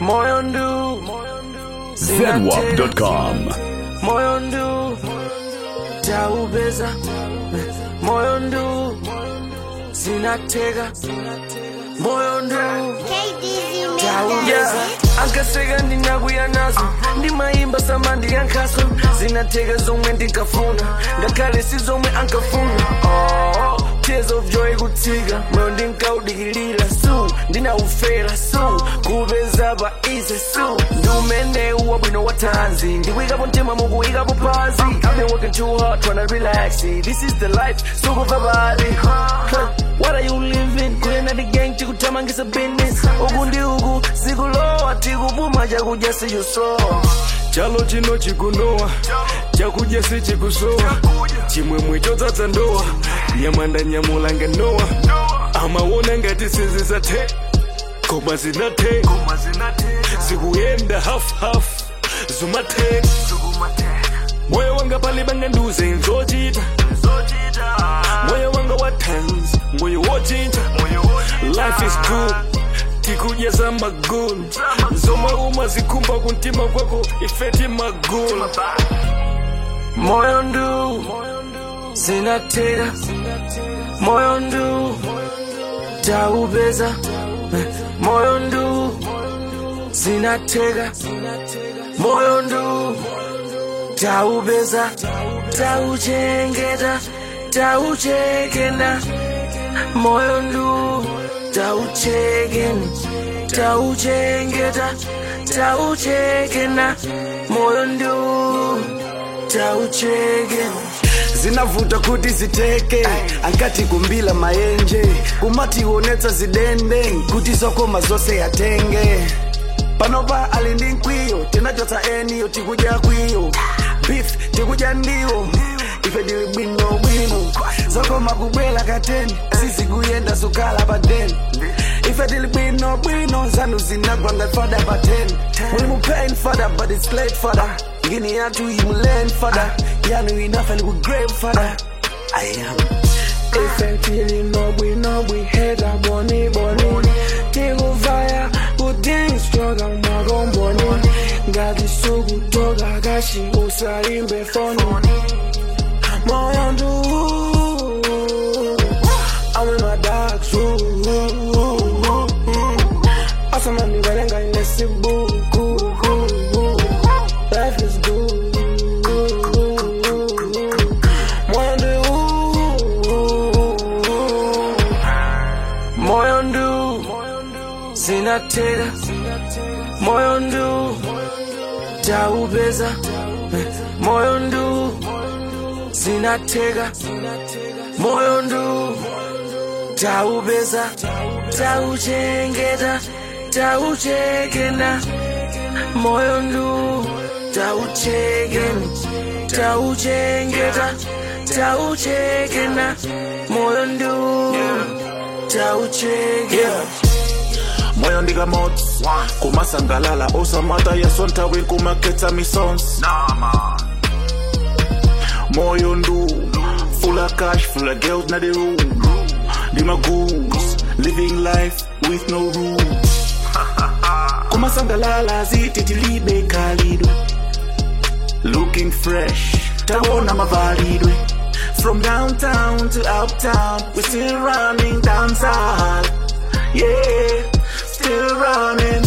Moyo ndu ZWAP.com. Moyo ndu taubeza. Moyo ndu sinatega. Moyo ndu taubeza. Ankasega ndinakuya nazo ndimayimba samandi yankaso zinatega zomwe ndikafuna ngakhale sizomwe ankafuna. Tears of joy kutsiga moyo ndinkaudikilira su ndinaufera su kubeza ba ize su ndumene wabwino watanzi ndiwikapo mtima mukuwikapo pansi. I've been working too hard trying to relax. This is the life sukuva bali. What are you living? Kulena the gang chikutamangisa business ukundi uku sikulowa tikupuma chakuja siyusowa chalo chino chikunowa chakuja sichikusowa chimwemwe chotsatsa ndowa nyamanda nyamulanga nowa amawona ngati sizisathe koma zinathe zikuyenda half zumathe moyo wanga pali banganduze nzochita moyo wanga watanzi moyo wochinja life is good tikujeza magulu zomwe umazikumba kuntima kwako ifeti magulu. Moyo ndu sinatega. Moyo ndu taubeza. Moyo ndu sinatega. Moyo ndu taubeza. Tauchengeta tauchekena. Moyo ndu tauchengeta tauchekena. Moyo ndu tauchekena. Zinavuta kuti ziteke ankati kumbila mayenje kumati uonetsa zidende kuti sokoma zose yatenge panopa alindi nkwiyo tinachotsa eniyo tikuja kwiyo beef tikuja ndiwo ife dili bwino sokoma kubwela kateni sisi kuyenda sukala padeni ife dili bwino zanu zinagwanga fada pateni we mu pain fada but it's late fada ngini yatu imulen fada yanu inafali ku grave fada I am ife tili nobwi heda boni tigo vaya uding struggle magomboni ngadi sugu toga gashi usarimbe foni. Moyo ndu I'm in my dark room. Asamani walenga inesibu life is good. Moyo ndu sinatega. Moyo ndu taubeza. Moyo ndu sinatega. Moyo ndu taubeza. Tauchengeta tauchekena. Moyo ndu tauchengeta tauchekena. Moyo ndu tauchekena. Moyo ndiga mods kumasangalala osamata ya sonta win kumaketa mi sons. Moyo ndu full of cash, full of girls na the room. Di my goons, living life with no rules. Kumasangalala zititilibe kalidwe, looking fresh, tawona mavalidwe. From downtown to uptown, we're still running down south. Yeah, still running.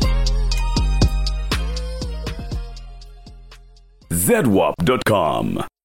ZWAP.com.